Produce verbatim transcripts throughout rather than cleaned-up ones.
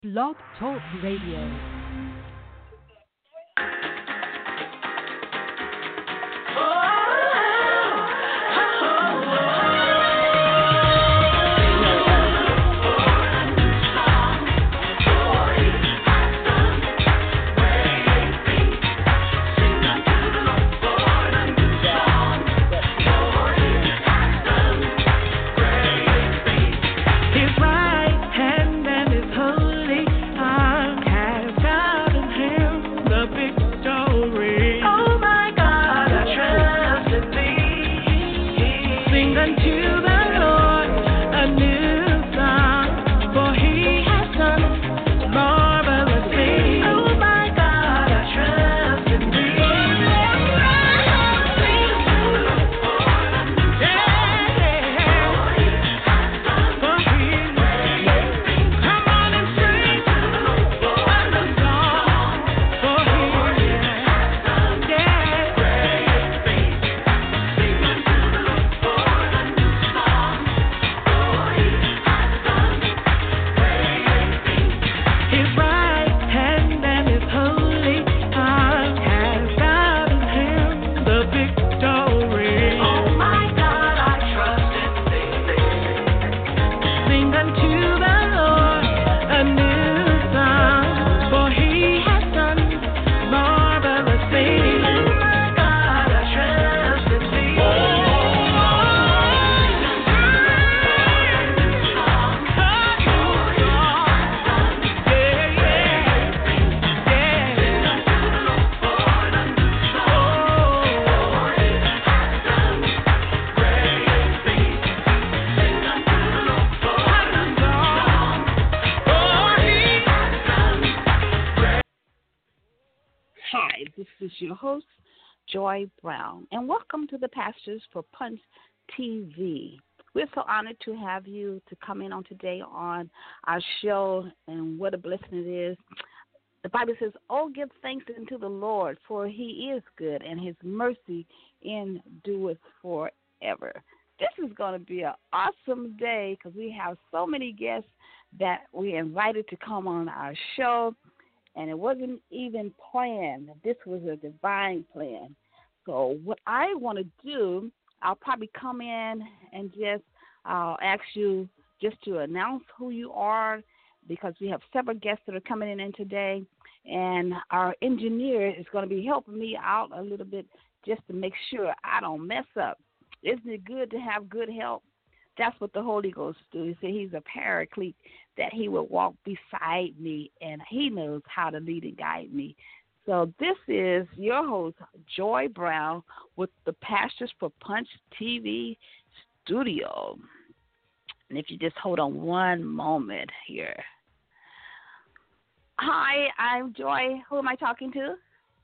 Blog Talk Radio. Your host, Joy Brown, and welcome to the Pastors for Punch T V. We're so honored to have you to come in on today on our show, and what a blessing it is. The Bible says, "Oh, give thanks unto the Lord, for He is good, and His mercy endureth forever." This is going to be an awesome day because we have so many guests that we invited to come on our show. And it wasn't even planned. This was a divine plan. So what I want to do, I'll probably come in and just I'll ask you just to announce who you are, because we have several guests that are coming in today. And our engineer is going to be helping me out a little bit just to make sure I don't mess up. Isn't it good to have good help? That's what the Holy Ghost do. He said he's a paraclete, that he will walk beside me, and he knows how to lead and guide me. So this is your host, Joy Brown, with the Pastors for Punch T V studio. And if you just hold on one moment here. Hi, I'm Joy. Who am I talking to?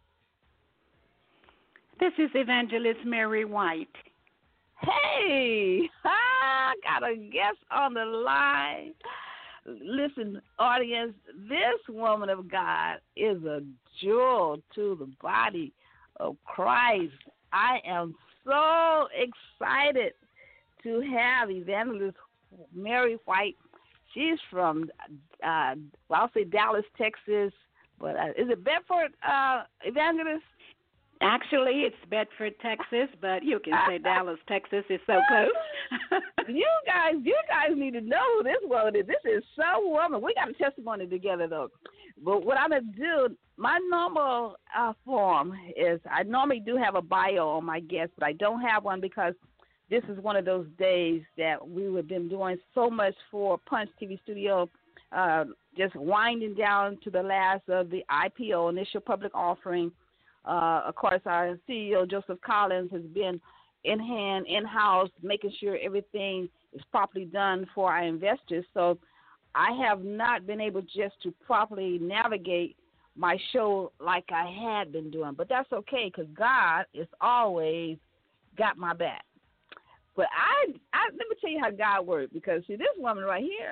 This is Evangelist Mary White. Hey, I got a guest on the line. Listen, audience, this woman of God is a jewel to the body of Christ. I am so excited to have Evangelist Mary White. She's from, uh, well, I'll say Dallas, Texas, but uh, is it Bedford, uh, Evangelist? Actually, it's Bedford, Texas, but you can say Dallas, Texas. It's so close. you guys, you guys need to know who this woman is. This is some woman. We got a testimony together, though. But what I'm going to do, my normal uh, form is I normally do have a bio on my guests, but I don't have one because this is one of those days that we have been doing so much for Punch T V Studio, uh, just winding down to the last of the I P O, initial public offering. Uh, of course, our C E O, Joseph Collins, has been in hand, in-house, making sure everything is properly done for our investors. So I have not been able just to properly navigate my show like I had been doing. But that's okay, because God is always got my back. But I, I let me tell you how God works, because, see, this woman right here,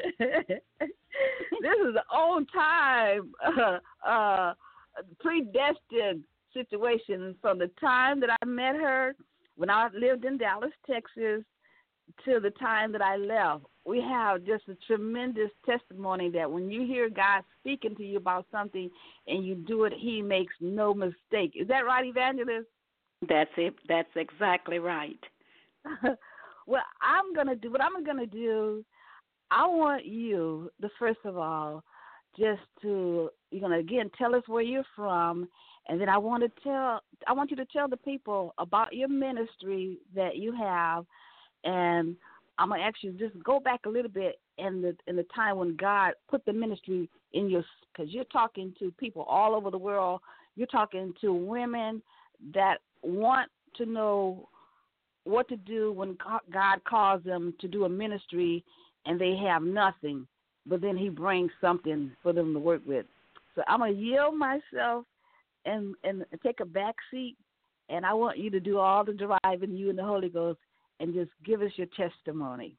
this is an old-time uh, uh predestined situation from the time that I met her when I lived in Dallas, Texas, to the time that I left. we have just a tremendous testimony that when you hear God speaking to you about something and you do it, he makes no mistake. Is that right, Evangelist? That's it. That's exactly right. Well, I'm going to do what I'm going to do. I want you, the first of all, just to, you're going to, again, tell us where you're from, and then I want to tell, I want you to tell the people about your ministry that you have, and I'm going to ask you just go back a little bit in the in the time when God put the ministry in your, because you're talking to people all over the world. You're talking to women that want to know what to do when God calls them to do a ministry and they have nothing, but then he brings something for them to work with. So I'm going to yield myself and, and take a back seat, and I want you to do all the driving, you and the Holy Ghost, and just give us your testimony.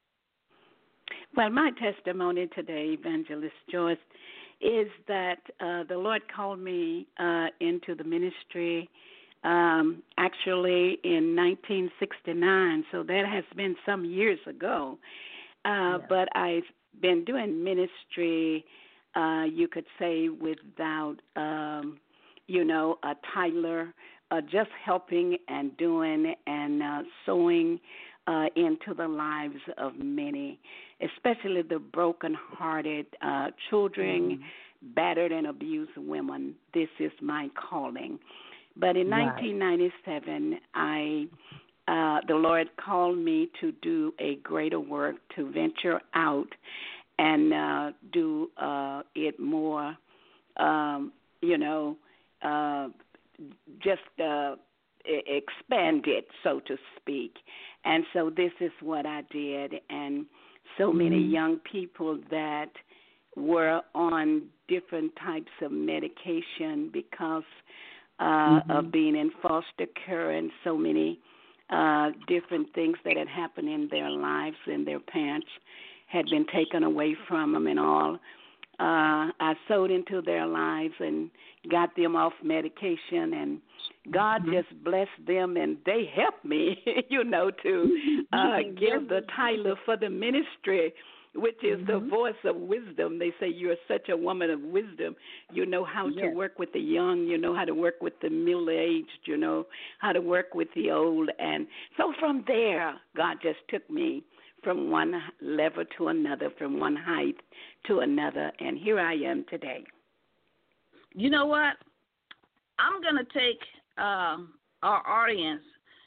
Well, my testimony today, Evangelist Joyce, is that uh, the Lord called me uh, into the ministry um, actually in nineteen sixty-nine, so that has been some years ago. Uh, yeah. But I've been doing ministry, uh, you could say, without, um, you know, a titler, uh, just helping and doing and uh, sowing uh, into the lives of many, especially the broken-hearted uh, children, mm-hmm. battered and abused women. This is my calling. But in right. nineteen ninety-seven, I... Uh, the Lord called me to do a greater work, to venture out and uh, do uh, it more, um, you know, uh, just uh, expand it, so to speak. And so this is what I did. And so mm-hmm. many young people that were on different types of medication because uh, mm-hmm. of being in foster care, and so many Uh, different things that had happened in their lives, and their parents had been taken away from them and all. Uh, I sowed into their lives and got them off medication, and God mm-hmm. just blessed them, and they helped me, you know, to uh, give the title for the ministry, which is mm-hmm. the voice of wisdom. They say you're such a woman of wisdom. You know how yes. to work with the young. You know how to work with the middle-aged. You know how to work with the old. And so from there, God just took me from one level to another, from one height to another, and here I am today. You know what? I'm going to take uh, our audience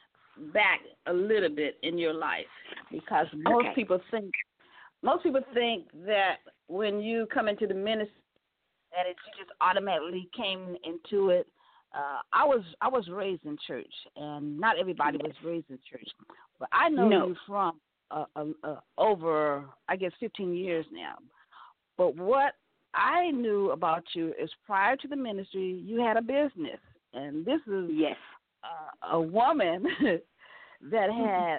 back a little bit in your life, because most okay. people think Most people think that when you come into the ministry, that it, you just automatically came into it. Uh, I was I was raised in church, and not everybody was raised in church. But I know no. you from uh, uh, uh, over, I guess, fifteen years now. But what I knew about you is prior to the ministry, you had a business, and this is yes. uh, a woman that had.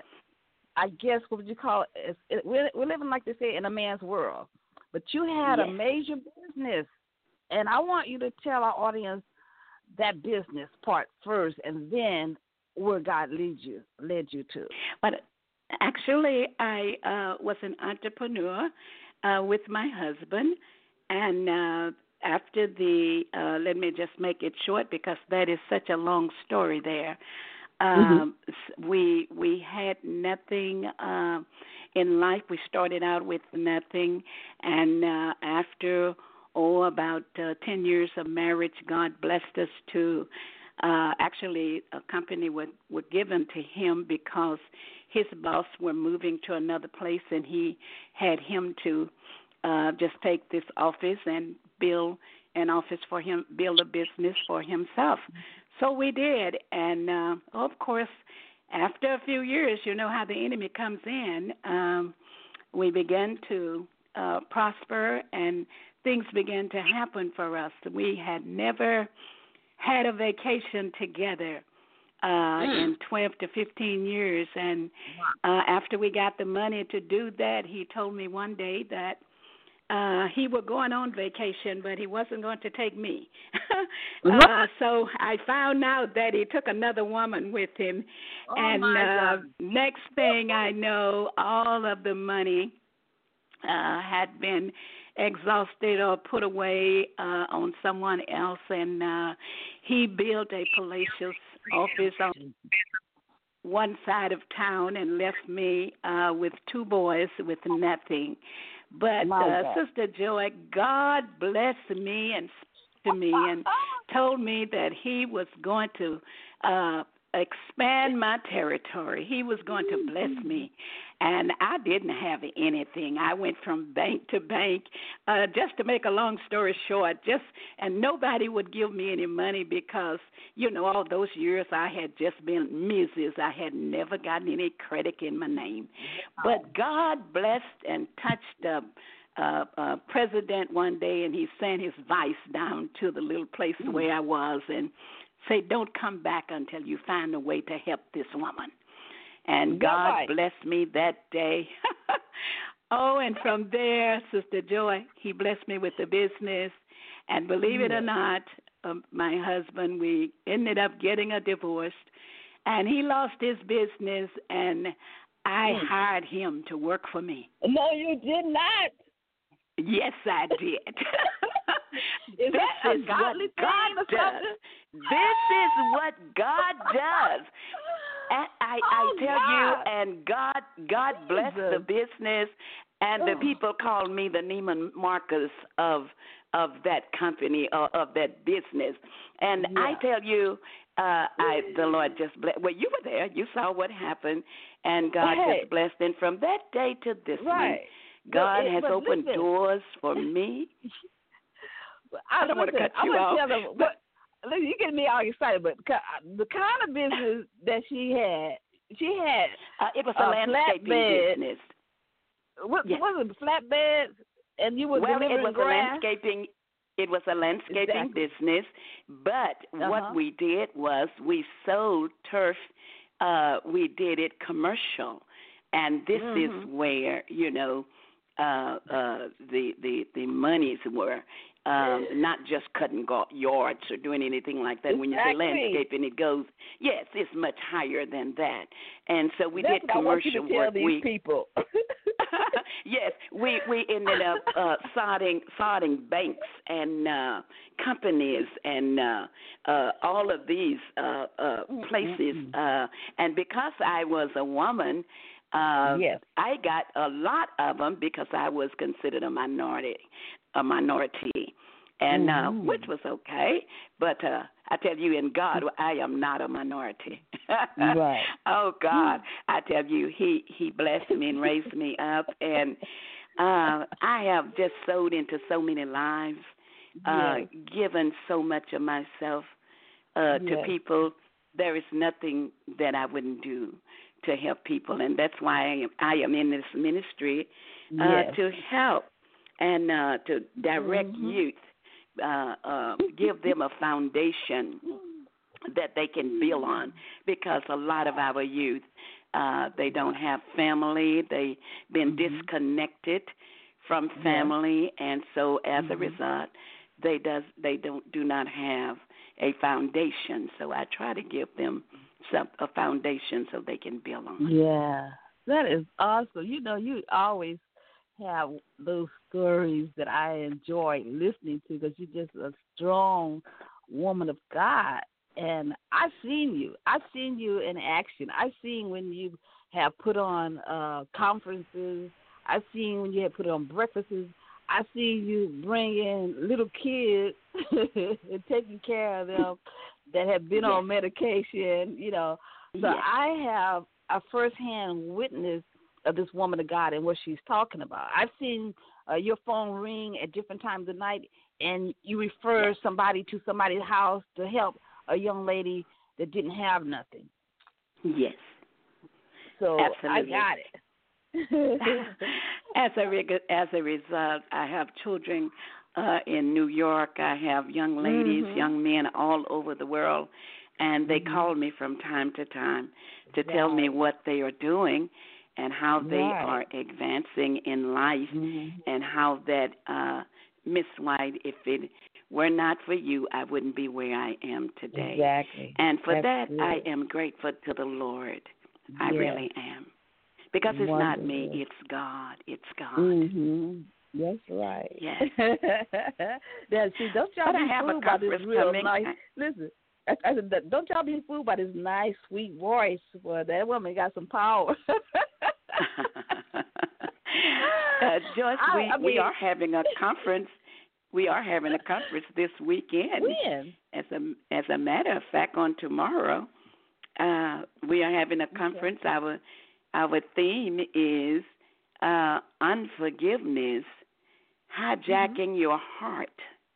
I guess, what would you call it? it we're, we're living, like they say, in a man's world. But you had yes. a major business, and I want you to tell our audience that business part first, and then where God leads you, led you to. But actually, I uh, was an entrepreneur uh, with my husband, and uh, after the, uh, let me just make it short because that is such a long story there. Um, mm-hmm. We we had nothing uh, in life. We started out with nothing, and uh, after oh about uh, ten years of marriage, God blessed us to uh, actually a company was was given to him because his boss were moving to another place, and he had him to uh, just take this office and build an office for him, build a business for himself. So we did, and uh, of course, after a few years, you know how the enemy comes in, um, we began to uh, prosper, and things began to happen for us. We had never had a vacation together uh, mm. in twelve to fifteen years, and uh, after we got the money to do that, he told me one day that Uh, he was going on vacation, but he wasn't going to take me. uh, so I found out that he took another woman with him. Oh and my uh, God. Next thing I know, all of the money uh, had been exhausted or put away uh, on someone else, and uh, he built a palatial office on one side of town and left me uh, with two boys with nothing. But uh, Sister Joy, God blessed me and spoke to me and told me that He was going to uh, expand my territory. He was going to bless me. And I didn't have anything. I went from bank to bank. Uh, just to make a long story short, just and nobody would give me any money because, you know, all those years I had just been Missus I had never gotten any credit in my name. But God blessed and touched uh, uh, uh, President one day, and he sent his vice down to the little place mm. where I was and said, don't come back until you find a way to help this woman. And God right. blessed me that day. Oh, and from there, Sister Joy, He blessed me with the business. And believe it or not, um, my husband, we ended up getting a divorce. And he lost his business, and I mm. hired him to work for me. No, you did not. Yes, I did. Is this that is a godly what God does. This is what God does. And I, oh, I tell God. you, and God, God bless the business, and the oh. people call me the Neiman Marcus of of that company, uh, of that business. And yeah. I tell you, uh, I the Lord just blessed. Well, you were there. You saw what happened, and God hey. just blessed. And from that day to this right. one, God it, has opened listen. doors for me. I, I don't listen, want to cut you I'm off. Tell them, but, listen, you get me all excited, but the kind of business that she had, she had uh, it was a, a landscaping flatbed. business. What yes. was it? Flatbed, and you were well, delivering it was grass? a landscaping. It was a landscaping exactly. business, but uh-huh. what we did was we sold turf. Uh, we did it commercial, and this mm-hmm. is where you know uh, uh, the the the monies were. Um, not just cutting yards or doing anything like that. Exactly. When you say landscaping, it goes, yes, it's much higher than that. And so we That's did what commercial I want you to tell work. These we, people. yes, we, we ended up uh, sodding, sodding banks and uh, companies and uh, uh, all of these uh, uh, places. Uh, and because I was a woman, uh, yes. I got a lot of them because I was considered a minority. A minority, and uh, mm-hmm. which was okay. But uh, I tell you, in God, I am not a minority. right. Oh God, I tell you, He He blessed me and raised me up, and uh, I have just sowed into so many lives, uh, yes. given so much of myself uh, yes. to people. There is nothing that I wouldn't do to help people, and that's why I am, I am in this ministry uh, yes. to help. And uh, to direct mm-hmm. youth, uh, uh, give them a foundation that they can build on, because a lot of our youth, uh, they don't have family, they've been mm-hmm. disconnected from family, yeah. and so as mm-hmm. a result, they does they don't do not have a foundation. So I try to give them some a foundation so they can build on. Yeah, that is awesome. You know, you always have those stories that I enjoy listening to because you're just a strong woman of God. And I've seen you. I've seen you in action. I've seen when you have put on uh, conferences. I've seen when you have put on breakfasts. I've seen you bring in little kids and taking care of them that have been yes. on medication, you know. So yes. I have a firsthand witness of this woman of God and what she's talking about. I've seen uh, your phone ring at different times of night, and you refer yes. somebody to somebody's house to help a young lady that didn't have nothing. Yes. So absolutely. I got it. as a reg- as a result, I have children uh, in New York. I have young ladies, mm-hmm. young men all over the world, and they mm-hmm. call me from time to time to right. tell me what they are doing and how they right. are advancing in life, mm-hmm. and how that, uh, Miss White, if it were not for you, I wouldn't be where I am today. Exactly. And for That's that, good. I am grateful to the Lord. I yes. really am. Because it's Wonderful. not me, it's God. It's God. Mm-hmm. That's right. Yes. Yeah, see, don't y'all But I be have a fooled by this conference real coming. nice. Listen, I, I said, don't y'all be fooled by this nice, sweet voice. Well, that woman got some power. uh, Joyce, I, we, I mean, we are having a conference. We are having a conference this weekend. When? As a as a matter of fact, on tomorrow, uh, we are having a conference. Okay. Our our theme is uh, unforgiveness, hijacking mm-hmm. your heart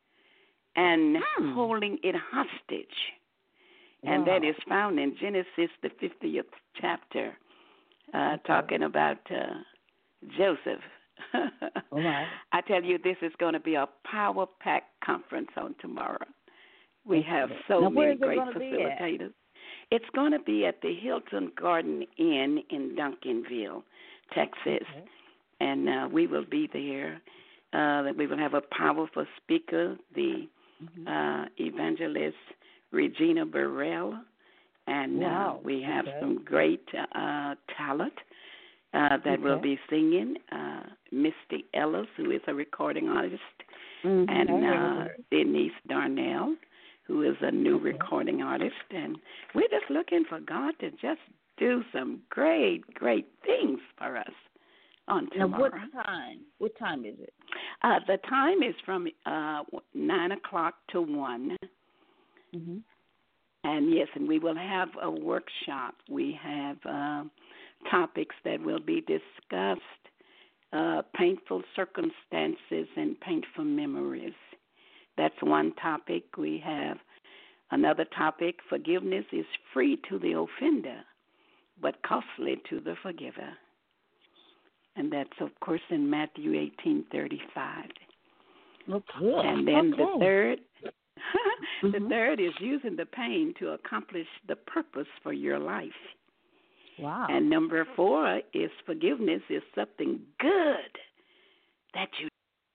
and mm. holding it hostage. Wow. And that is found in Genesis, the fiftieth chapter, uh, okay. talking about uh, Joseph. Right. I tell you, this is going to be a power-packed conference on tomorrow. We okay. have so now, many great facilitators. It's going to be at the Hilton Garden Inn in Duncanville, Texas, okay. and uh, we will be there. Uh, we will have a powerful speaker, the mm-hmm. uh, evangelist Regina Burrell, and wow. uh, we have okay. some great uh, talent uh, that okay. will be singing. Uh, Misty Ellis, who is a recording artist, mm-hmm. and uh, Denise Darnell, who is a new okay. recording artist. And we're just looking for God to just do some great, great things for us on tomorrow. Now, what time? What time is it? Uh, the time is from uh, nine o'clock to one. Mm-hmm. And, yes, and we will have a workshop. We have uh, topics that will be discussed, uh, painful circumstances and painful memories. That's one topic. We have another topic, forgiveness is free to the offender, but costly to the forgiver. And that's, of course, in Matthew eighteen thirty-five. Okay. And then okay. the third, the mm-hmm. third is using the pain to accomplish the purpose for your life. Wow. And number four is forgiveness is something good that you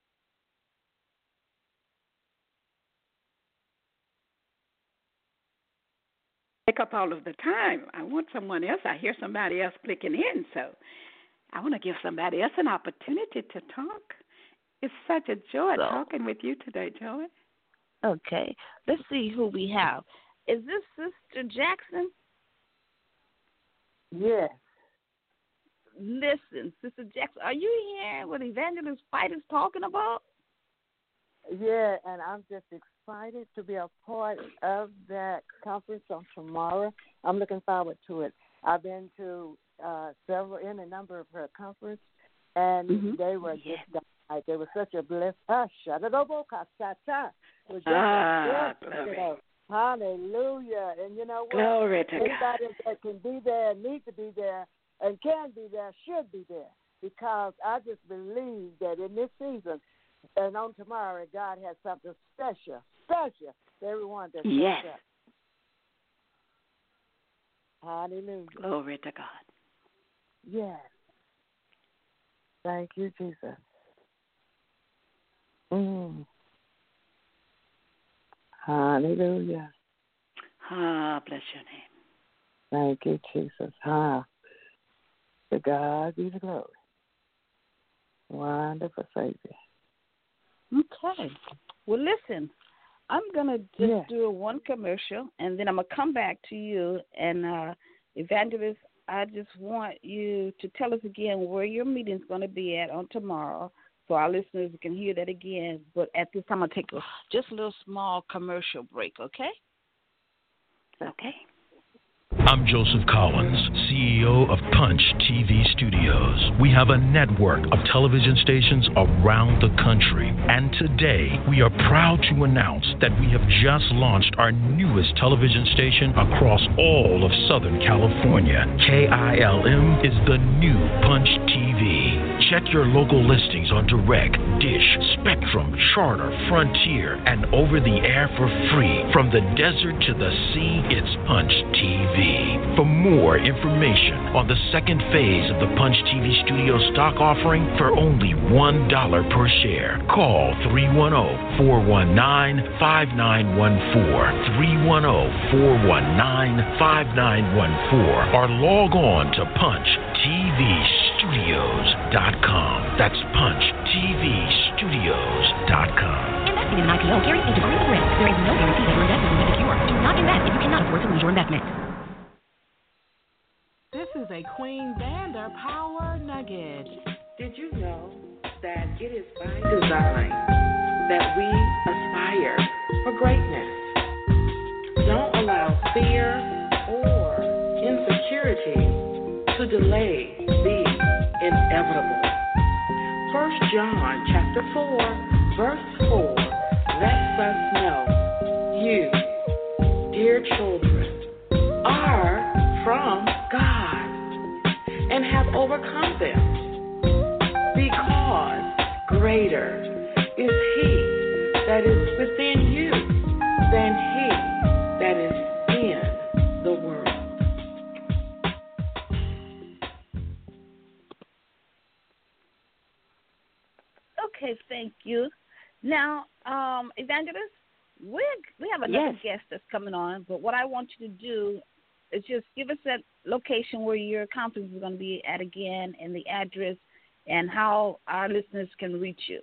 take up all of the time. I want someone else. I hear somebody else clicking in, so I want to give somebody else an opportunity to talk. It's such a joy so, talking with you today, Joy. Okay. Let's see who we have. Is this Sister Jackson? Yes. Listen, Sister Jackson, are you hearing what Evangelist Fight is talking about? Yeah, and I'm just excited to be a part of that conference on tomorrow. I'm looking forward to it. I've been to uh, several, in a number of her conferences, and mm-hmm. they were just like, they were such a blessing. Ah, shut it up, ah, glory. Hallelujah. And you know what? Glory to Anybody God. that can be there, need to be there, and can be there, should be there. Because I just believe that in this season and on tomorrow, God has something special, special for everyone that's yes. up. Hallelujah. Glory to God. Yes. Thank you, Jesus. Mm. Hallelujah. Ah, bless your name. Thank you, Jesus. Ah. To God be the glory. Wonderful Savior. Okay. Well, listen, I'm going to just yeah. do one commercial, and then I'm going to come back to you. And, uh, Evangelist, I just want you to tell us again where your meeting's going to be at on tomorrow so our listeners can hear that again. But at this time, I'll take a, just a little small commercial break, okay? Okay. I'm Joseph Collins, C E O of Punch T V Studios. We have a network of television stations around the country. And today, we are proud to announce that we have just launched our newest television station across all of Southern California. K I L M is the new Punch T V. Check your local listings on Direct, Dish, Spectrum, Charter, Frontier, and over the air for free. From the desert to the sea, it's Punch T V. For more information on the second phase of the Punch T V Studio stock offering for only one dollar per share, call three one zero, four one nine, five nine one four, three one zero, four one nine, five nine one four, or log on to punch t v studios dot com. That's punch t v studios dot com. Investing in an I P O carries a degree of risk. There is no guarantee that your investment will be secure. Do not invest if you cannot afford to lose your investment. This is a Queen Vander Power Nugget. Did you know that it is by design that we aspire for greatness? Don't allow fear or insecurity to delay the inevitable. First John chapter four, verse four lets us know you, dear children, are from God and have overcome them, because greater is He that is within you than he that is in the world. Okay, thank you. Now, um, Evangelist, we we have another Yes. guest that's coming on, but what I want you to do is just give us that location where your conference is going to be at again, and the address, and how our listeners can reach you.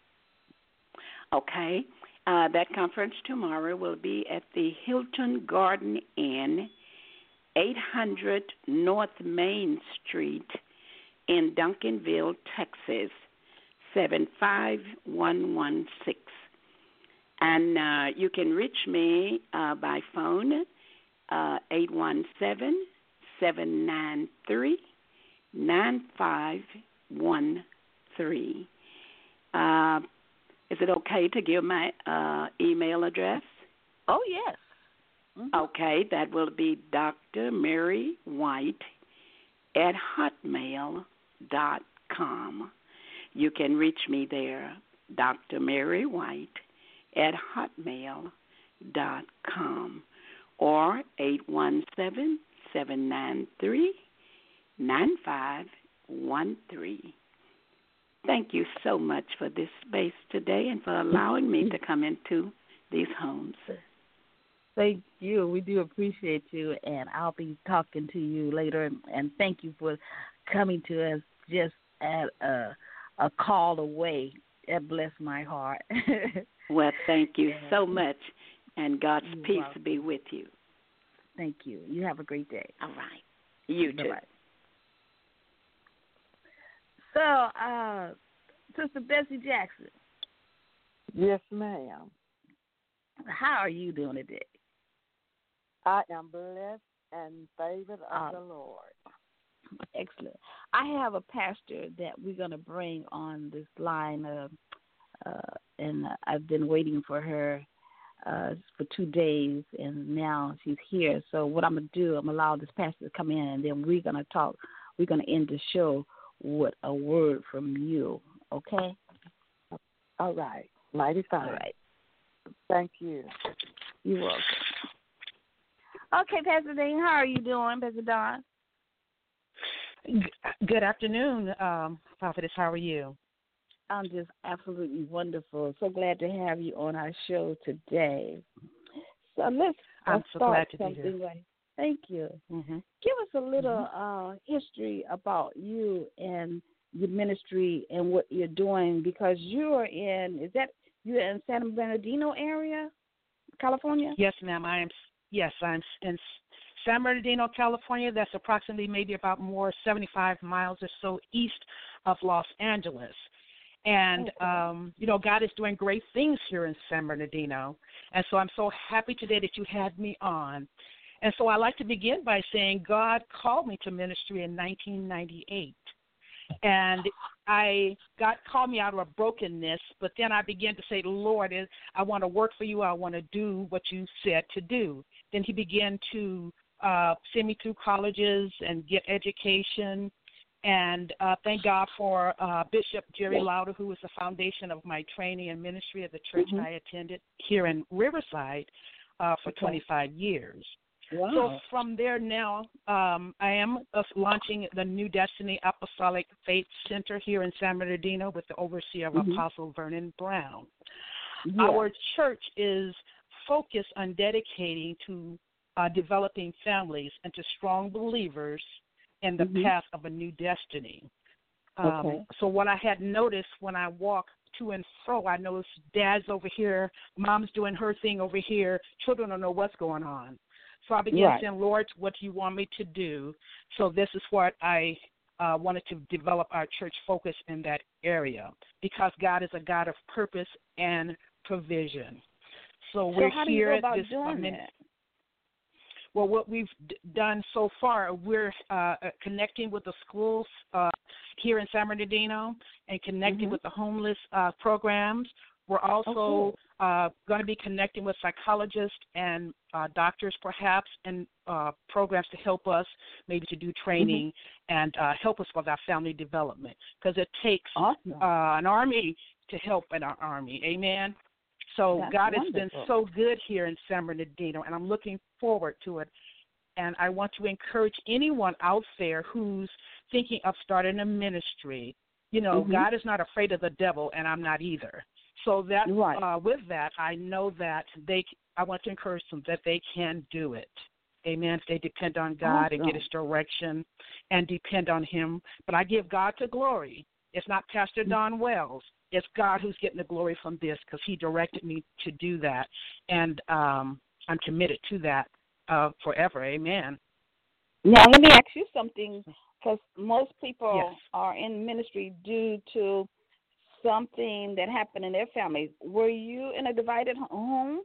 Okay. Uh, that conference tomorrow will be at the Hilton Garden Inn, eight hundred North Main Street in Duncanville, Texas, seven five one one six. And uh, you can reach me uh, by phone, uh, eight one seven, seven nine three, nine five one three. Uh, is it okay to give my uh, email address? Oh, yes. Mm-hmm. Okay, that will be Doctor Mary White at hotmail dot com. You can reach me there, Doctor Mary White at hotmail dot com, or eight one seven, seven nine three, nine five one three. Thank you so much for this space today and for allowing me to come into these homes. Thank you. We do appreciate you, and I'll be talking to you later. And thank you for coming to us just at a, a call away. It blessed my heart. Well, thank you so much, and God's You're peace welcome. be with you. Thank you. You have a great day. All right. You too. Bye-bye. So, uh, Sister Bessie Jackson, Yes, ma'am. how are you doing today? I am blessed and favored of Uh, the Lord. Excellent. I have a pastor that we're going to bring on this line, uh, uh, and I've been waiting for her uh, for two days, and now she's here. So what I'm going to do, I'm going to allow this pastor to come in, and then we're going to talk. We're going to end the show with a word from you, okay? All right. Mighty fine. All right. Thank you. You're welcome. Okay, Pastor Dean, how are you doing, Pastor Don? Good afternoon, um, Prophetess. How are you? I'm just absolutely wonderful. So glad to have you on our show today. So let's, I'm let's so start glad to be here. something right. Thank you. Mm-hmm. Give us a little uh, history about you and your ministry and what you're doing, because you're in, is that, you're in San Bernardino area, California? Yes, ma'am. I am. Yes, I'm in San Bernardino, California. That's approximately maybe about more seventy-five miles or so east of Los Angeles. And, Okay. um, you know, God is doing great things here in San Bernardino. And so I'm so happy today that you had me on. And so I like to begin by saying God called me to ministry in nineteen ninety-eight. And I God called me out of a brokenness, but then I began to say, Lord, I want to work for you. I want to do what you said to do. Then he began to uh, send me through colleges and get education. And uh, thank God for uh, Bishop Jerry Lauder, who was the foundation of my training and ministry at the church Mhm. I attended here in Riverside uh, for Okay. twenty-five years. Wow. So from there now, um, I am uh, launching the New Destiny Apostolic Faith Center here in San Bernardino with the overseer of Mhm. Apostle Vernon Brown. Yeah. Our church is focused on dedicating to uh, developing families into strong believers in the mm-hmm. path of a new destiny. Um, okay. So what I had noticed when I walk to and fro, I noticed dad's over here, mom's doing her thing over here, children don't know what's going on. So I began right. saying, Lord, what do you want me to do? So this is what I uh, wanted to develop our church focus in that area, because God is a God of purpose and provision. So, so we're how do here you go about at this doing um, that? Well, what we've d- done so far, we're uh, connecting with the schools uh, here in San Bernardino and connecting mm-hmm. with the homeless uh, programs. We're also oh, cool. uh, going to be connecting with psychologists and uh, doctors, perhaps, and uh, programs to help us maybe to do training mm-hmm. and uh, help us with our family development, because it takes awesome. uh, an army to help in our army. Amen. So That's God wonderful. has been so good here in San Bernardino, and I'm looking forward to it. And I want to encourage anyone out there who's thinking of starting a ministry. You know, mm-hmm. God is not afraid of the devil, and I'm not either. So that right. uh, with that, I know that they. I want to encourage them that they can do it. Amen. If they depend on God awesome. and get His direction and depend on Him. But I give God the glory. It's not Pastor mm-hmm. Don Wells. It's God who's getting the glory from this, because He directed me to do that, and um, I'm committed to that uh, forever. Amen. Now, let me ask you something, because most people yes. are in ministry due to something that happened in their family. Were you in a divided home?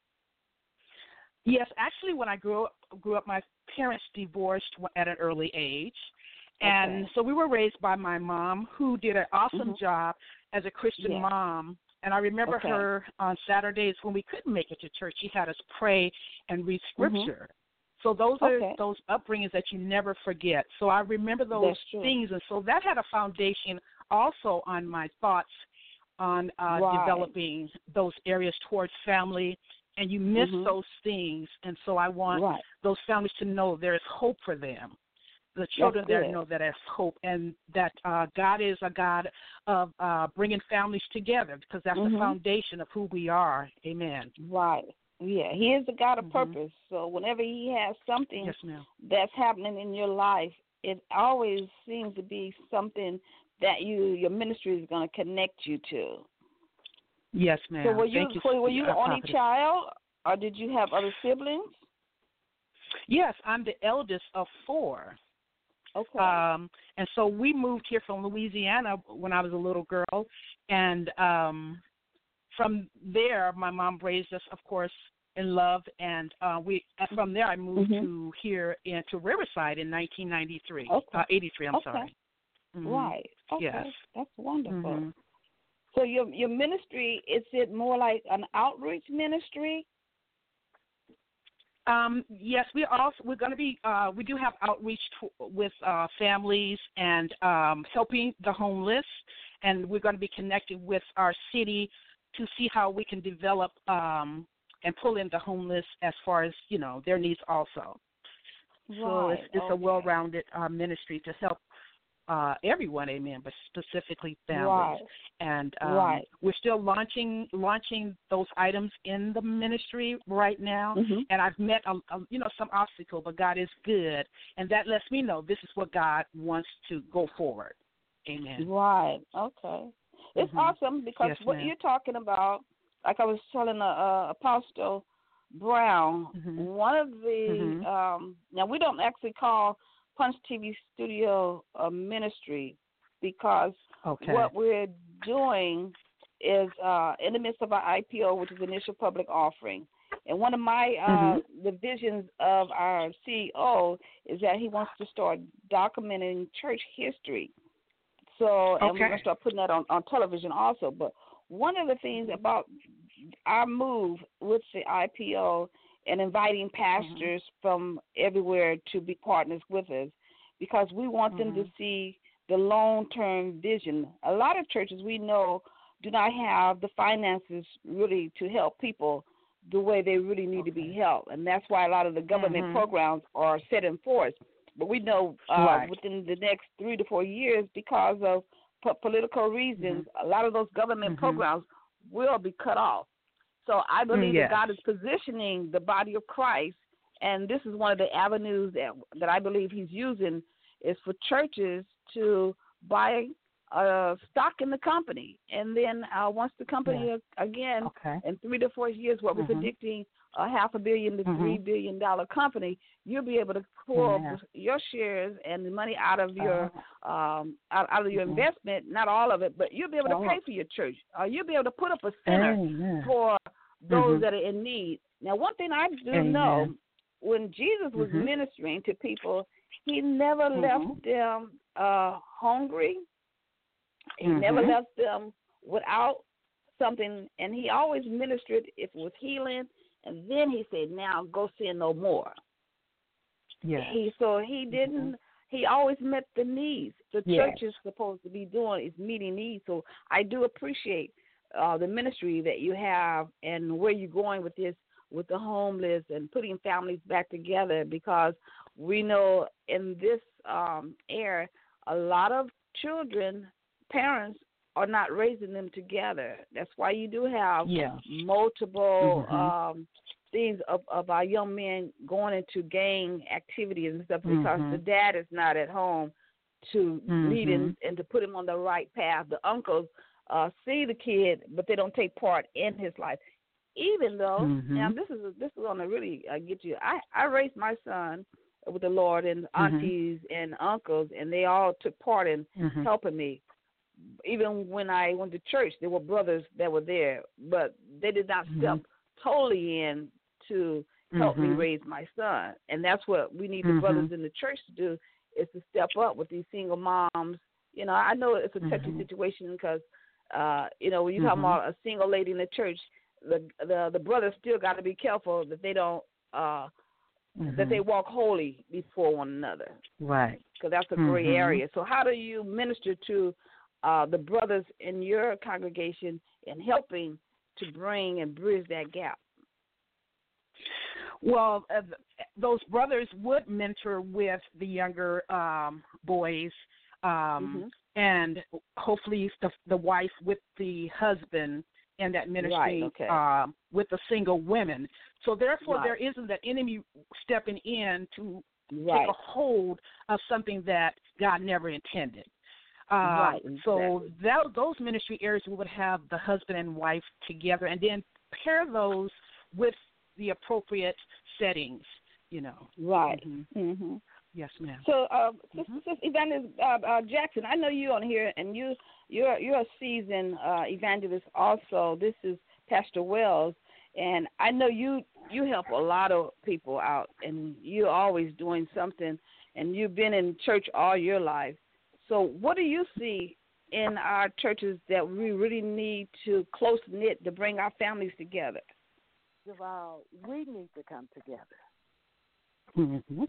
Yes, actually, when I grew up, grew up, my parents divorced at an early age. And okay. so we were raised by my mom, who did an awesome mm-hmm. job as a Christian yeah. mom. And I remember okay. her on Saturdays when we couldn't make it to church. She had us pray and read Scripture. Mm-hmm. So those are okay. those upbringings that you never forget. So I remember those things. And so that had a foundation also on my thoughts on uh, right. developing those areas towards family. And you miss mm-hmm. those things. And so I want right. those families to know there is hope for them. The children there know that there's hope, and that uh, God is a God of uh, bringing families together, because that's mm-hmm. the foundation of who we are. Amen. Right. Yeah, He is a God of mm-hmm. purpose. So whenever He has something yes, ma'am. that's happening in your life, it always seems to be something that you your ministry is going to connect you to. Yes, ma'am. So were you, Thank you, so were you the uh, only prophetess. child, or did you have other siblings? Yes, I'm the eldest of four. Okay. Um, and so we moved here from Louisiana when I was a little girl, and um, from there, my mom raised us, of course, in love, and uh, we. And from there, I moved mm-hmm. to here in to Riverside in nineteen ninety-three. Okay. Uh, eighty-three. I'm okay. sorry. Mm-hmm. Right. Okay. Yes. That's wonderful. Mm-hmm. So your your ministry, is it more like an outreach ministry? Um, yes, we also we're going to be uh, we do have outreach to, with uh, families and um, helping the homeless, and we're going to be connecting with our city to see how we can develop um, and pull in the homeless as far as you know their needs also. Right. So it's, it's okay. a well-rounded uh, ministry to help uh, everyone, amen, but specifically families. Right. And um, right. we're still launching launching those items in the ministry right now. Mm-hmm. And I've met, a, a, you know, some obstacle, but God is good. And that lets me know this is what God wants to go forward. Amen. Right. Okay. It's mm-hmm. awesome because yes, what ma'am. you're talking about, like I was telling uh, uh, Apostle Brown, mm-hmm. one of the, mm-hmm. um, now we don't actually call Punch T V Studio a ministry because okay. what we're doing is uh, in the midst of our I P O, which is initial public offering. And one of my uh, mm-hmm. the visions of our C E O is that he wants to start documenting church history. So, and okay. we're going to start putting that on, on television also. But one of the things about our move with the I P O and inviting pastors mm-hmm. from everywhere to be partners with us, because we want mm-hmm. them to see the long-term vision. A lot of churches we know do not have the finances really to help people the way they really need okay. to be helped, and that's why a lot of the government mm-hmm. programs are set in force. But we know uh, right. within the next three to four years, because of po- political reasons, mm-hmm. a lot of those government mm-hmm. programs will be cut off. So I believe yes. that God is positioning the body of Christ, and this is one of the avenues that, that I believe he's using, is for churches to buy uh, stock in the company. And then uh, once the company, Yeah. uh, again, Okay. in three to four years, what we're Mhm. predicting, a half a billion to Mhm. three billion dollar company, you'll be able to pull Yeah. your shares and the money out of your Uh, um, out, out of your Mhm. investment, not all of it, but you'll be able to Oh. pay for your church. Uh, you'll be able to put up a center Amen. for those Mhm. that are in need. Now, one thing I do Amen. know, when Jesus was Mhm. ministering to people, he never Mhm. left them uh, hungry. He never Mhm. left them without something, and he always ministered if it was healing, and then he said, now go sin no more. Yes. He So he didn't, he always met the needs. The Yes. church is supposed to be doing is meeting needs. So I do appreciate uh, the ministry that you have and where you're going with this, with the homeless and putting families back together, because we know in this um, era, a lot of children, parents are not raising them together. That's why you do have Yeah. multiple Mhm. um, things of, of our young men going into gang activities and stuff because Mhm. the dad is not at home to lead him Mhm. and to put him on the right path. The uncles uh, see the kid, but they don't take part in his life. Even though, Mhm. now this is this is going to really uh, get you. I, I raised my son with the Lord, and aunties and uncles, and they all took part in Mhm. helping me. Even when I went to church, there were brothers that were there, but they did not step Mhm. totally in to help me Mhm. raise my son. And that's what we need the Mhm. brothers in the church to do, is to step up with these single moms. You know, I know it's a touchy Mhm. situation because, uh, you know, when you're talking Mhm. about a single lady in the church, the the, the brothers still got to be careful that they don't, uh, that they Mhm. walk holy before one another, Right. because that's a gray Mhm. area. So how do you minister to uh, the brothers in your congregation in helping to bring and bridge that gap? Well, uh, th- those brothers would mentor with the younger um, boys, um, Mhm. and hopefully the, the wife with the husband in that ministry Right, okay. um, with the single women. So therefore, Right. there isn't that enemy stepping in to Right. take a hold of something that God never intended. Um, Right, So exactly. that, those ministry areas, we would have the husband and wife together, and then pair those with the appropriate settings, you know. Right. Mhm. Mhm. Yes, ma'am. So, uh, Sister, Mhm. Sister Evangelist uh, uh, Jackson, I know you on here, and you you're you're a seasoned uh, evangelist also. This is Pastor Wells, and I know you you help a lot of people out, and you're always doing something, and you've been in church all your life. So, what do you see in our churches that we really need to close knit to bring our families together? Javal, we need to come together. Mhm.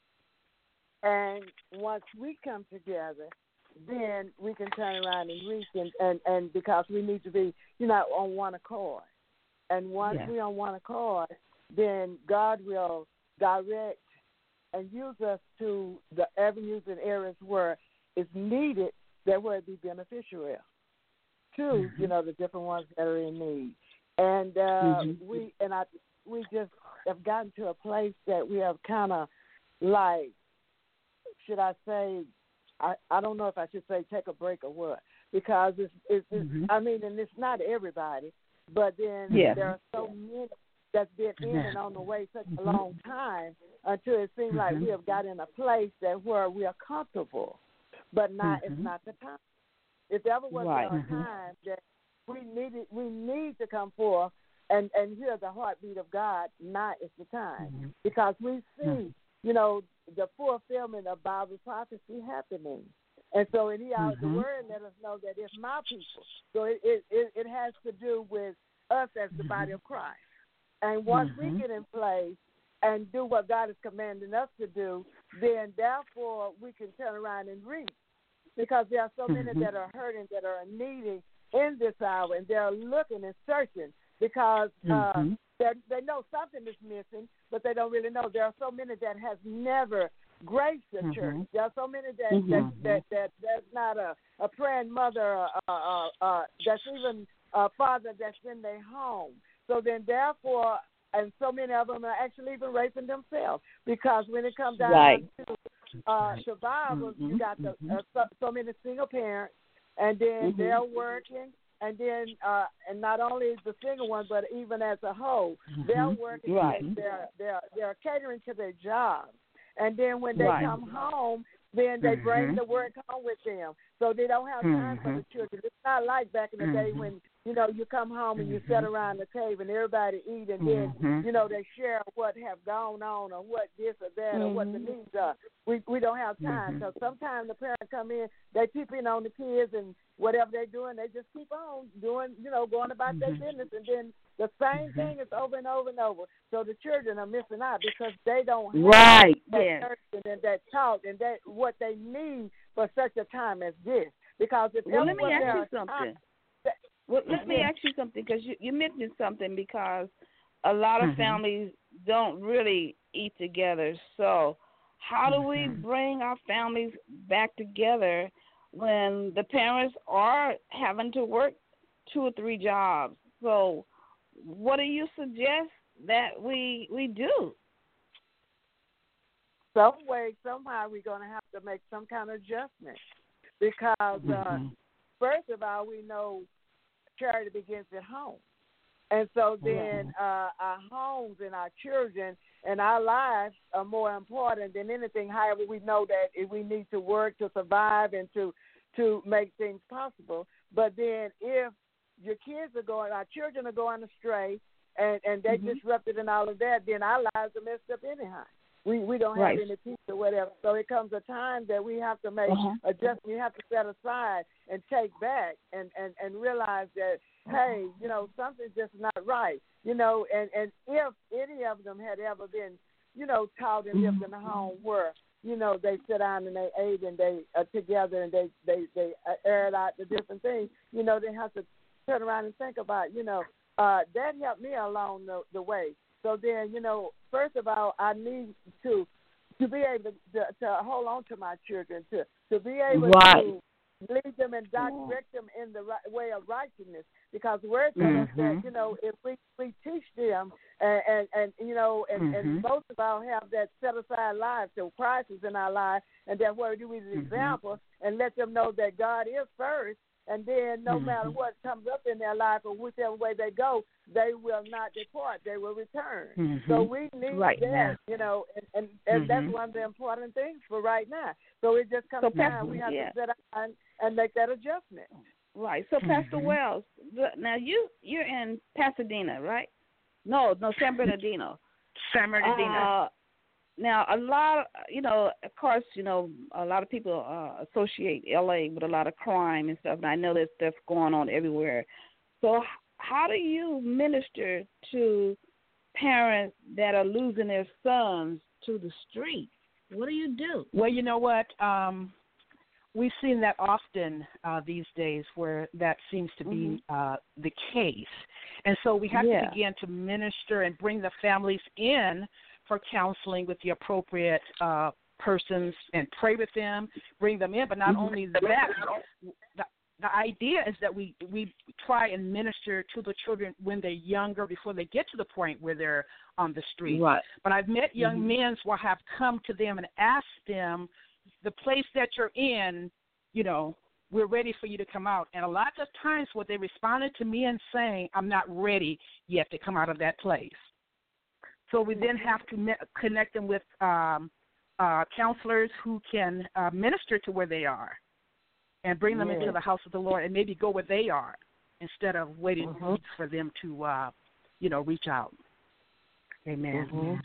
And once we come together, then we can turn around and reach and, and, and because we need to be, you know, on one accord. And once Yes. we're on one accord, then God will direct and use us to the avenues and areas where it's needed, that where it be beneficial to, Mhm. you know, the different ones that are in need. And uh, Mhm. we and I we just have gotten to a place that we have kind of like, should I say, I, I don't know if I should say take a break or what, because it's, it's, it's Mhm. I mean, and it's not everybody, but then Yeah. there are so many that's been in and on the way such a long time until it seems like we have got in a place that where we are comfortable, but not Mhm. it's not the time. If there ever was Right. a time that we needed, we need to come forth and, and hear the heartbeat of God, now is the time. Mhm. Because we see, Mhm. you know, the fulfillment of Bible prophecy happening. And so in here, the Mhm. word let us know that it's my people. So it, it, it, it has to do with us as the body of Christ. And once Mhm. we get in place and do what God is commanding us to do, then therefore we can turn around and reach. Because there are so many Mhm. that are hurting, that are needing in this hour, and they're looking and searching because uh, Mhm. they know something is missing, but they don't really know. There are so many that has never graced the Mhm. church. There are so many that Mhm. that, that that that's not a, a praying mother, uh, uh, uh, that's even a father that's in their home. So then, therefore, and so many of them are actually even raping themselves, because when it comes down Right. to uh, survivors, mm-hmm. you got the mm-hmm. uh, so, so many single parents, and then mm-hmm. they're working, and then uh, and not only the single one, but even as a whole, mm-hmm. they're working. Right. And they're they're they're catering to their jobs, and then when they right. come home, then they mm-hmm. bring the work home with them, so they don't have time mm-hmm. for the children. It's not like back in the mm-hmm. day when, you know, you come home and you mm-hmm. sit around the table and everybody eat, and then, mm-hmm. you know, they share what have gone on or what this or that mm-hmm. or what the needs are. We we don't have time, because mm-hmm. sometimes the parents come in, they peep in on the kids, and whatever they're doing, they just keep on doing, you know, going about mm-hmm. their business, and then the same mm-hmm. thing is over and over and over. So the children are missing out because they don't have right. that yes. nursing and that talk and that what they need for such a time as this. Because if well, let me ask there you something. Time, well, let me ask you something, because you, you mentioned something, because a lot of mm-hmm. families don't really eat together. So how do we bring our families back together when the parents are having to work two or three jobs? So what do you suggest that we we do? Some way, somehow, we're going to have to make some kind of adjustment, because uh, mm-hmm. first of all, we know charity begins at home. And so then uh, our homes and our children and our lives are more important than anything. However, we know that we need to work to survive and to, to make things possible. But then if your kids are going, our children are going astray, and, and they mm-hmm. disrupted and all of that, then our lives are messed up anyhow. We we don't have right. any peace or whatever. So it comes a time that we have to make uh-huh. adjustments. We have to set aside and take back and, and, and realize that, hey, you know, something's just not right. You know, and, and if any of them had ever been, you know, taught and lived in a home where, you know, they sit down and they ate and they are together and they, they, they aired out the different things, you know, they have to turn around and think about, you know, uh, that helped me along the, the way. So then, you know, first of all, I need to to be able to, to hold on to my children, to, to be able right. to lead them and direct them in the right way of righteousness. Because the word tells us that, you know, if we, we teach them and, and, and you know, and, mm-hmm. and most of all have that set-aside life, so Christ is in our life, and that word do we the mm-hmm. example, and let them know that God is first. And then no mm-hmm. matter what comes up in their life or whichever way they go, they will not depart. They will return. Mm-hmm. So we need right that, now. you know, and, and, and mm-hmm. that's one of the important things for right now. So it just comes so time Pastor, we have yeah. to sit down and, and make that adjustment. Right. So, mm-hmm. Pastor Wells, now you, you're in Pasadena, right? No, no, San Bernardino. San Bernardino. Uh, Now, a lot of, you know, of course, you know, a lot of people uh, associate L A with a lot of crime and stuff, and I know there's stuff going on everywhere. So how do you minister to parents that are losing their sons to the street? What do you do? Well, you know what? Um, we've seen that often uh, these days where that seems to be mm-hmm. uh, the case. And so we have yeah. to begin to minister and bring the families in for counseling with the appropriate uh, persons and pray with them, bring them in. But not mm-hmm. only that, the, the idea is that we, we try and minister to the children when they're younger before they get to the point where they're on the street. Right. But I've met young mm-hmm. men who have come to them and asked them, the place that you're in, you know, we're ready for you to come out. And a lot of times what they responded to me and saying, I'm not ready yet to come out of that place. So we then have to me- connect them with um, uh, counselors who can uh, minister to where they are and bring them yeah. into the house of the Lord and maybe go where they are instead of waiting mm-hmm. for them to, uh, you know, reach out. Amen. Mm-hmm.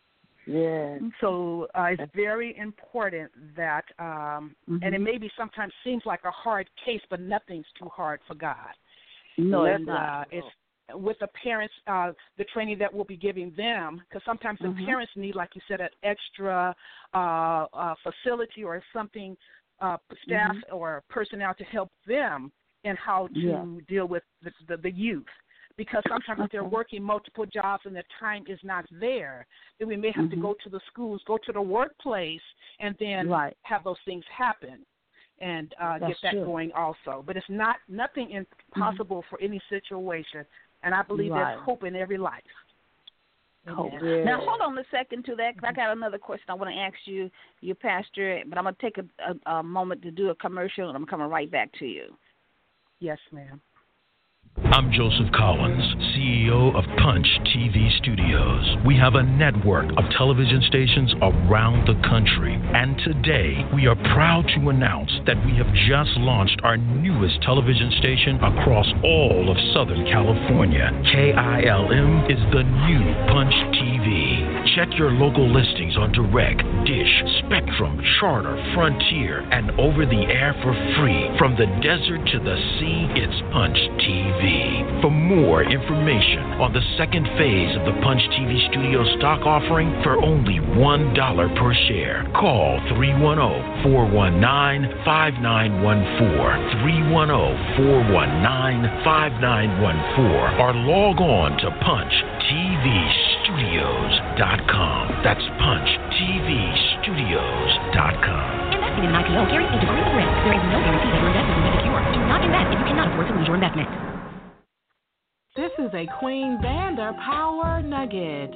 Yeah. So uh, it's very important that, um, mm-hmm. and it maybe sometimes seems like a hard case, but nothing's too hard for God. No, and, it's not. Uh, it's with the parents, uh, the training that we'll be giving them, because sometimes mm-hmm. the parents need, like you said, an extra uh, uh, facility or something, uh, staff mm-hmm. or personnel to help them in how to yeah. deal with the, the, the youth. Because sometimes if they're working multiple jobs and the time is not there, then we may have mm-hmm. to go to the schools, go to the workplace, and then right. have those things happen and uh, get that true. going also. But it's not nothing impossible mm-hmm. for any situation, and I believe right. there's hope in every life. Cool. Yeah. Now, hold on a second to that, because I got another question I want to ask you, you pastor, but I'm going to take a, a, a moment to do a commercial, and I'm coming right back to you. Yes, ma'am. I'm Joseph Collins, C E O of Punch T V Studios. We have a network of television stations around the country. And today, we are proud to announce that we have just launched our newest television station across all of Southern California. K I L M is the new Punch T V. Check your local listings on Direct, Dish, Spectrum, Charter, Frontier, and over the air for free. From the desert to the sea, it's Punch T V. For more information on the second phase of the Punch T V Studio stock offering for only one dollar per share, call three one zero, four one nine, five nine one four, three one zero, four one nine, five nine one four, or log on to punch t v studios dot com. That's punch t v studios dot com. Investing in an I P O carries a degree of risk. There is no guarantee that your investment will be secure. Do not invest if you cannot afford to lose your investment. This is a Queen Vander Power Nugget.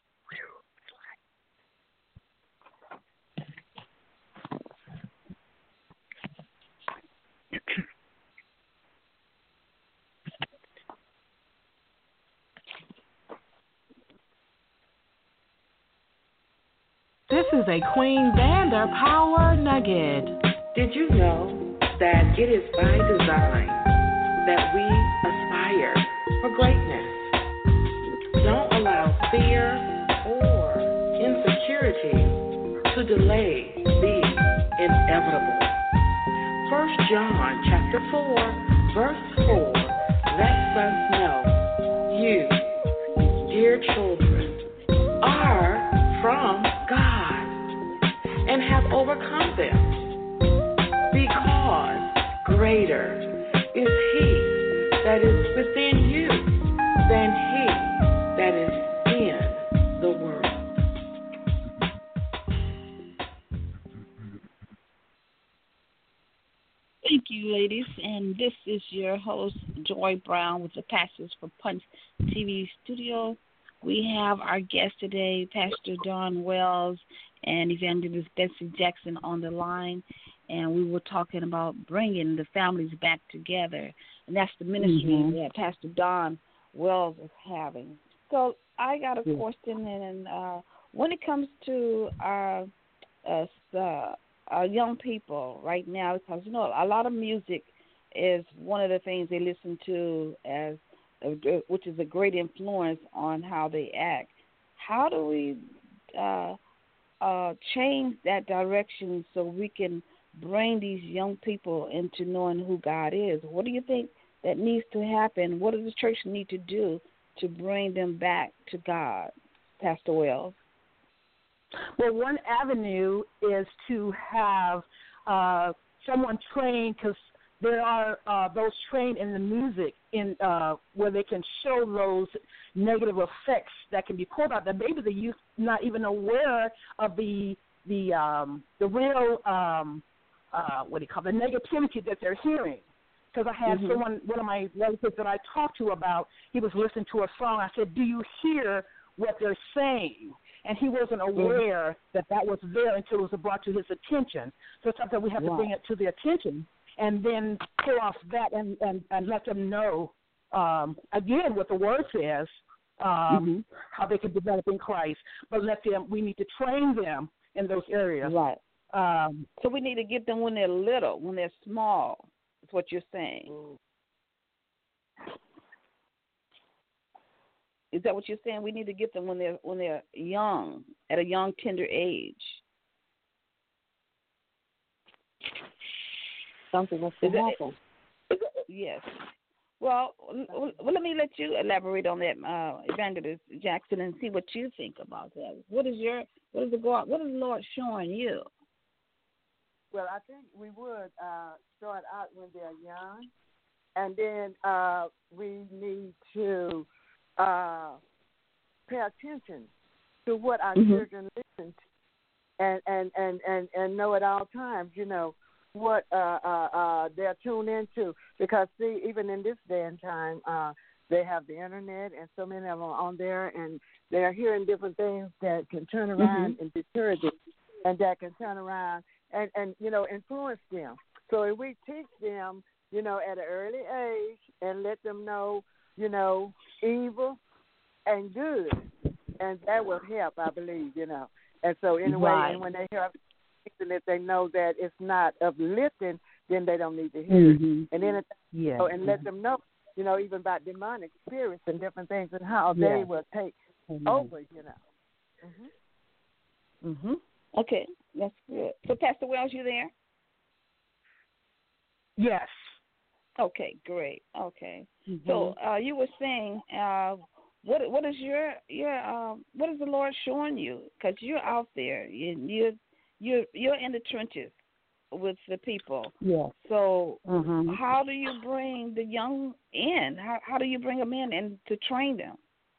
This is a Queen Vander Power Nugget. Did you know that it is by design that we aspire for greatness? Don't allow fear or insecurity to delay the inevitable. First John chapter four, verse four lets us know you, dear children, are from God and have overcome them, because greater is He that is within you than he that is in the world. Thank you, ladies. And this is your host, Joy Brown, with the Pastors for Punch T V Studio. We have our guest today, Pastor Don Wells and Evangelist Betsy Jackson on the line. And we were talking about bringing the families back together. And that's the ministry mm-hmm. that Pastor Don Wells is having. So I got a yeah. question, and uh, when it comes to our, uh, uh, our young people right now, because, you know, a lot of music is one of the things they listen to, as uh, which is a great influence on how they act. How do we uh, uh, change that direction so we can bring these young people into knowing who God is? What do you think that needs to happen? What does the church need to do to bring them back to God, Pastor Wells? Well, one avenue is to have uh, someone trained, because there are uh, those trained in the music in uh, where they can show those negative effects that can be pulled out. That maybe the youth not even aware of the the um, the real um, uh, what do you call it, the negativity that they're hearing. Because I had mm-hmm. someone, one of my relatives that I talked to about, he was listening to a song. I said, "Do you hear what they're saying?" And he wasn't aware mm-hmm. that that was there until it was brought to his attention. So it's something we have wow. to bring it to their attention and then pull off that and, and, and let them know, um, again, what the Word says, um, mm-hmm. how they can develop in Christ. But let them, we need to train them in those areas. Right. Um, so we need to get them when they're little, when they're small, is what you're saying. Mm. Is that what you're saying? We need to get them when they're when they're young, at a young, tender age. Something that's going to happen. Yes. Well, well, let me let you elaborate on that, uh, Evangelist Jackson, and see what you think about that. What is your what is the God? What is the Lord showing you? Well, I think we would uh, start out when they're young, and then uh, we need to uh, pay attention to what our mm-hmm. children listen to, and, and, and, and, and know at all times, you know, what uh, uh, uh, they're tuned into. Because, see, even in this day and time, uh, they have the internet, and so many of them are on there, and they are hearing different things that can turn around mm-hmm. and deter them, and that can turn around and, and, you know, influence them. So if we teach them, you know, at an early age and let them know, you know, evil and good, and that will help, I believe, you know. And so anyway, right. and when they hear and if they know that it's not uplifting, then they don't need to hear mm-hmm. it. And then, it, yeah. you know, and let them know, you know, even about demonic spirits and different things and how yeah. they will take mm-hmm. over, you know. Mm-hmm. Mm-hmm. Okay, that's good. So, Pastor Wells, you there? Yes. Okay, great. Okay. Mm-hmm. So, uh, you were saying, uh, what what is your your uh, what is the Lord showing you? Because you're out there, you you're you're you're in the trenches with the people. Yeah. So, mm-hmm. how do you bring the young in? How how do you bring them in and to train them?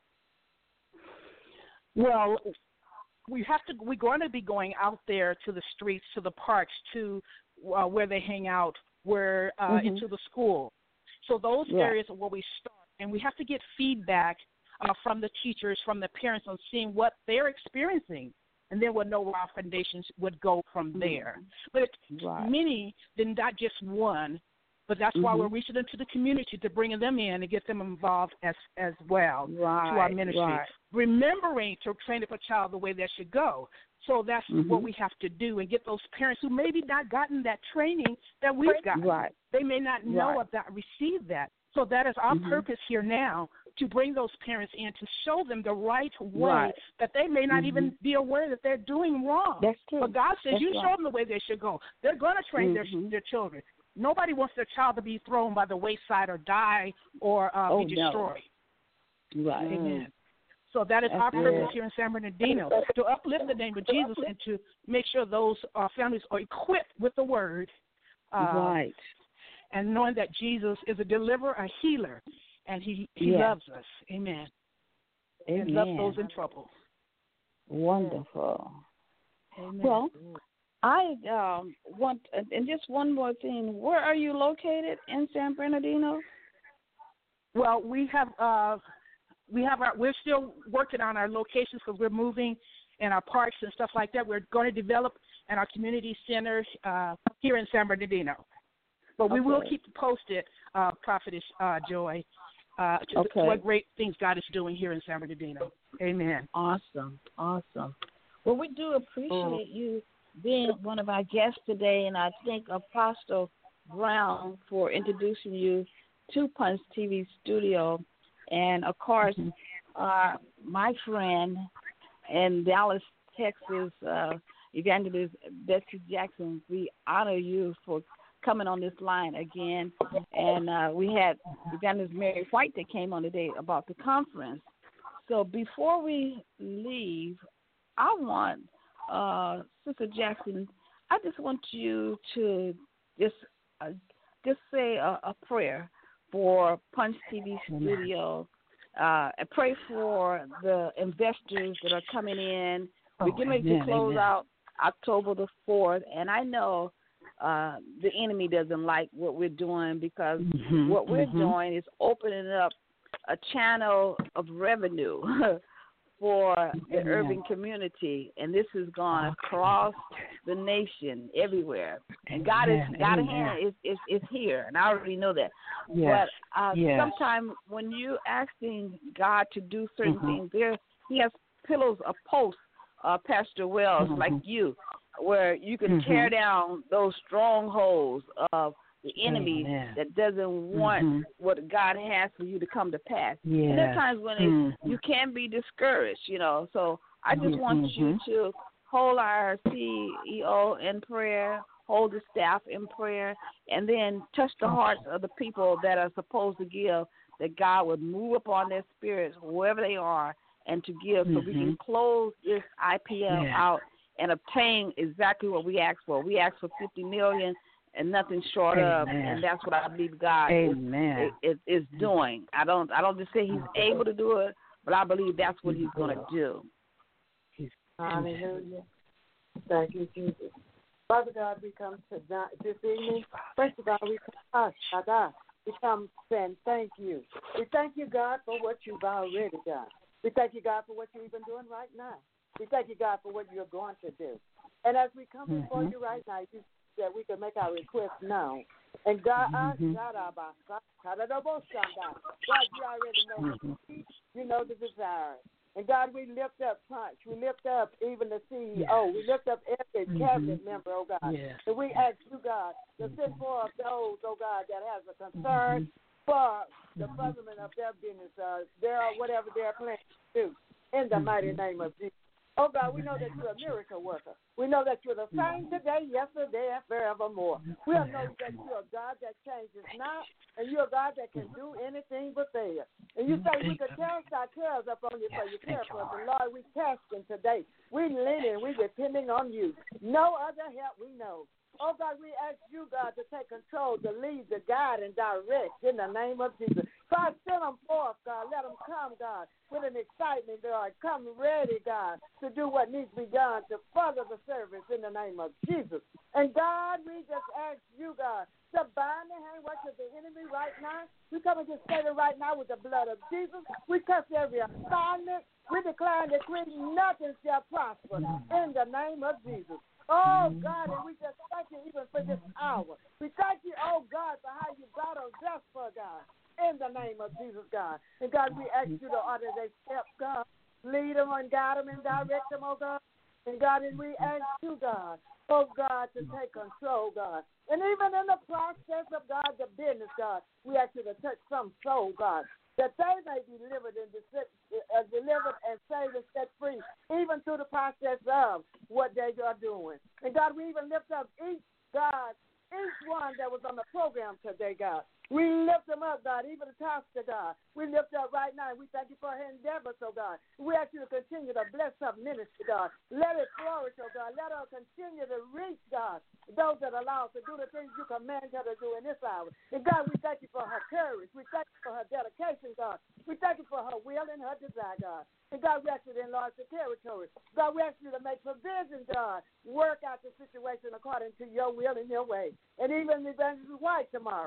Well, we have to. We're going to be going out there to the streets, to the parks, to uh, where they hang out, where uh, mm-hmm. into the school. So those yeah. areas are where we start, and we have to get feedback uh, from the teachers, from the parents, on seeing what they're experiencing, and then we'll know where our foundations would go from mm-hmm. there. But it's right. many, then not just one. But that's mm-hmm. why we're reaching into the community to bring them in and get them involved as as well right. to our ministry. Right. Remembering to train up a child the way they should go. So that's mm-hmm. what we have to do, and get those parents who maybe not gotten that training that we've gotten. Right. They may not know right. about, receive that. So that is our mm-hmm. purpose here now, to bring those parents in, to show them the right way right. that they may not mm-hmm. even be aware that they're doing wrong. That's true. But God says That's you right. show them the way they should go. They're going to train mm-hmm. their their children. Nobody wants their child to be thrown by the wayside or die or uh, oh, be destroyed. No. Right. Amen. So that is That's our purpose good. here in San Bernardino, to uplift the name of Jesus and to make sure those uh, families are equipped with the word. Uh, right. And knowing that Jesus is a deliverer, a healer, and he, he yes. loves us. Amen. Amen. And loves those in trouble. Wonderful. Amen. Well, I um, want, and just one more thing. Where are you located in San Bernardino? Well, we have uh, we have our. We're still working on our locations because we're moving, and our parks and stuff like that. We're going to develop in our community center uh, here in San Bernardino. But we okay. will keep you posted, uh, Prophetess uh, Joy, uh, to okay. what great things God is doing here in San Bernardino. Amen. Awesome, awesome. Well, we do appreciate you being one of our guests today, and I thank Apostle Brown for introducing you to Punch T V Studio. And, of course, mm-hmm. uh, my friend in Dallas, Texas, uh, Evangelist Betsy Jackson, we honor you for coming on this line again. And uh, we had Evangelist Mary White that came on today about the conference. So before we leave, I want uh, Sister Jackson, I just want you to just uh, just say a, a prayer for Punch T V Studio. Uh, and pray for the investors that are coming in. Oh, We're getting ready amen, to close amen. out October the fourth, and I know uh, the enemy doesn't like what we're doing because mm-hmm, what we're mm-hmm. doing is opening up a channel of revenue for the Amen. urban community, and this has gone across the nation, everywhere. And God is God Amen. hand is, is is here, and I already know that. Yes. But uh, yes. sometimes when you asking God to do certain mm-hmm. things, there He has pillars of posts, uh, Pastor Wells, mm-hmm. like you, where you can mm-hmm. tear down those strongholds of the enemy Amen. that doesn't want mm-hmm. what God has for you to come to pass. Yes. And there are times when mm-hmm. it, you can be discouraged, you know. So I just mm-hmm. want you to hold our C E O in prayer, hold the staff in prayer, and then touch the hearts of the people that are supposed to give, that God would move upon their spirits, wherever they are, and to give mm-hmm. so we can close this I P L yeah. out and obtain exactly what we asked for. We asked for fifty million dollars and nothing short Amen. of, and that's what I believe God Amen. is, is, is doing. I don't I don't just say He's able to do it, but I believe that's what He's going to do. Hallelujah. Thank you, Jesus. Father God, we come to this evening. First of all, we come, we come saying thank you. We thank you, God, for what you've already done. We thank you, God, for what you're even doing right now. We thank you, God, for what you're going to do. And as we come before Mm-hmm. you right now, you that we can make our request known. And God, Mm-hmm. God, God, you already know Mm-hmm. you know the desire. And God, we lift up Punch. We lift up even the C E O. Yes. We lift up every Mm-hmm. cabinet member, oh God. Yes. And we ask you, God, to send forth those, oh God, that has a concern mm-hmm. for the mm-hmm. furtherment of their business, uh, their whatever they're planning to do. In the mm-hmm. mighty name of Jesus. Oh, God, we know that you're a miracle worker. We know that you're the same today, yesterday, and forevermore. We know that you're a God that changes not, and you're a God that can do anything but fail. And you say we could cast our cares upon you for you care for us. And, Lord, we cast them today. We leaning, we depending on you. No other help we know. Oh, God, we ask you, God, to take control, to lead, to guide, and direct in the name of Jesus. God, send them forth, God. Let them come, God, with an excitement, God. Come ready, God, to do what needs to be done to further the service in the name of Jesus. And, God, we just ask you, God, to bind the handwork of the enemy right now. We come against Satan right now with the blood of Jesus. We curse every assignment. We declare and decree nothing shall prosper in the name of Jesus. Oh, God, and we just thank you even for this hour. We thank you, oh, God, for how you brought us just for, God, in the name of Jesus, God. And, God, we ask you to order their steps, God. Lead them and guide them and direct them, oh, God. And, God, and we ask you, God, oh, God, to take control, God. And even in the process of, God, the business, God, we ask you to touch some soul, God, that they may be delivered and uh, delivered and saved and set free, even through the process of what they are doing. And, God, we even lift up each, God, each one that was on the program today, God. We lift them up, God, even the pastor, God. We lift up right now, and we thank you for her endeavors, oh, God. We ask you to continue to bless her ministry, God. Let it flourish, oh, God. Let her continue to reach, God, those that are lost to do the things you command her to do in this hour. And, God, we thank you for her courage. We thank you for her dedication, God. We thank you for her will and her desire, God. And, God, we ask you to enlarge the territory. God, we ask you to make provision, God. Work out the situation according to your will and your way. And even Evangelist White tomorrow,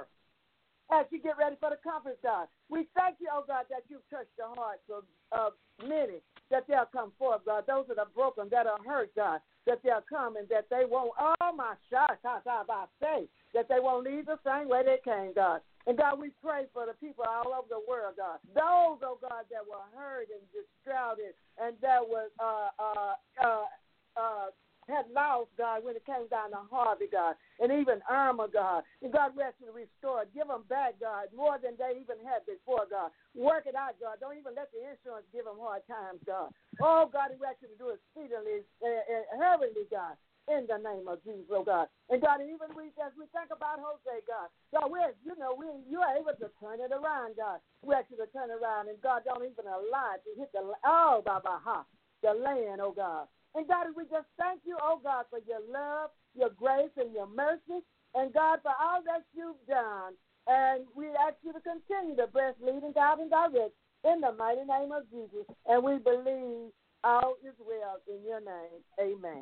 as you get ready for the conference, God, we thank you, oh, God, that you've touched the hearts of, of many, that they'll come forth, God. Those that are broken, that are hurt, God, that they'll come and that they won't, oh, my shot, I say, that they won't leave the same way they came, God. And, God, we pray for the people all over the world, God. Those, oh, God, that were hurt and distraught and that was, uh, uh, uh, uh, had lost, God, when it came down to Harvey, God, and even Irma, God. And, God, we ask you to restore it. Give them back, God, more than they even had before, God. Work it out, God. Don't even let the insurance give them hard times, God. Oh, God, we ask you to do it speedily and uh, heavenly, God, in the name of Jesus, oh, God. And, God, even we, as we think about Jose, God, God, we, you know, we, you are able to turn it around, God. We ask you to turn it around, and, God, don't even allow it to hit the, oh, Baba, ha, the land, oh, God. And, God, we just thank you, oh, God, for your love, your grace, and your mercy. And, God, for all that you've done. And we ask you to continue to bless, lead, and guide and direct in the mighty name of Jesus. And we believe all is well in your name. Amen.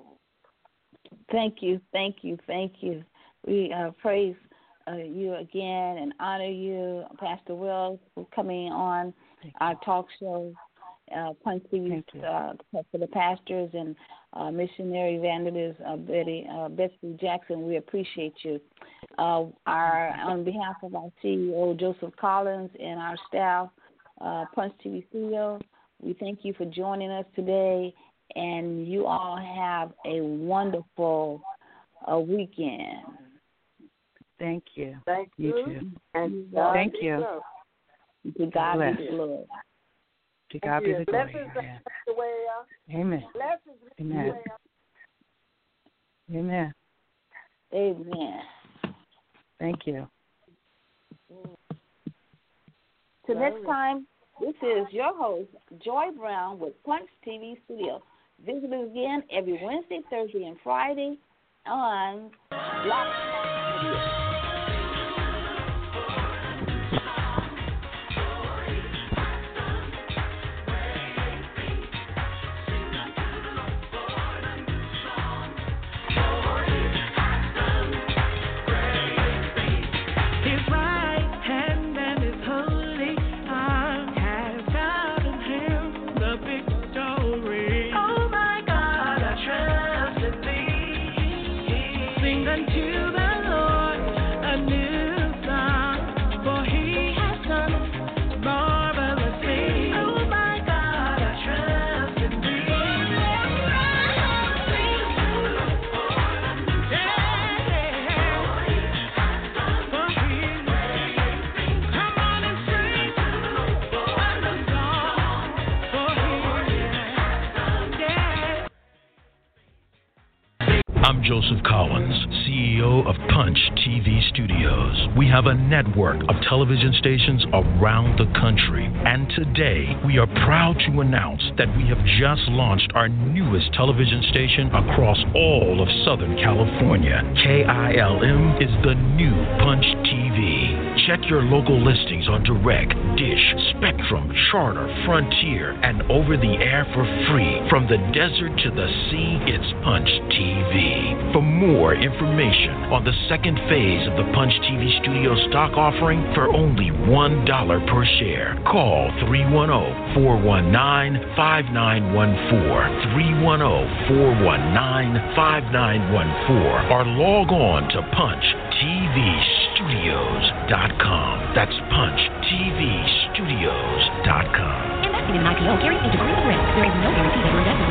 Thank you, thank you, thank you. We uh, praise uh, you again and honor you, Pastor Wells, for coming on our talk show. Uh, Punch T V uh, for the pastors and uh, missionary evangelist uh, Betty uh, Betsy Jackson. We appreciate you. Uh, our on behalf of our C E O Joseph Collins and our staff, uh, Punch T V Studio, we thank you for joining us today. And you all have a wonderful uh, weekend. Thank you. Thank you. You too. And thank you. To God be the glory. To God be the glory. Amen. Amen. Amen. Amen. Thank you. Till next time, this is your host, Joy Brown with Punch T V Studio. Visit us again every Wednesday, Thursday, and Friday on Block Radio. His right hand I'm Joseph Collins, C E O of Punch T V Studios. We have a network of television stations around the country. And today, we are proud to announce that we have just launched our newest television station across all of Southern California. K I L M is the new Punch T V. Check your local listings on Direct, Dish, Spectrum, Charter, Frontier, and over the air for free. From the desert to the sea, it's Punch T V. For more information on the second phase of the Punch T V Studio stock offering for only one dollar per share, call three one zero, four one nine, five nine one four, three one zero, four one nine, five nine one four, or log on to punch t v studios dot com. That's punch t v studios dot com. Investing in an I P O carries a degree of risk. There is no guarantee that your investment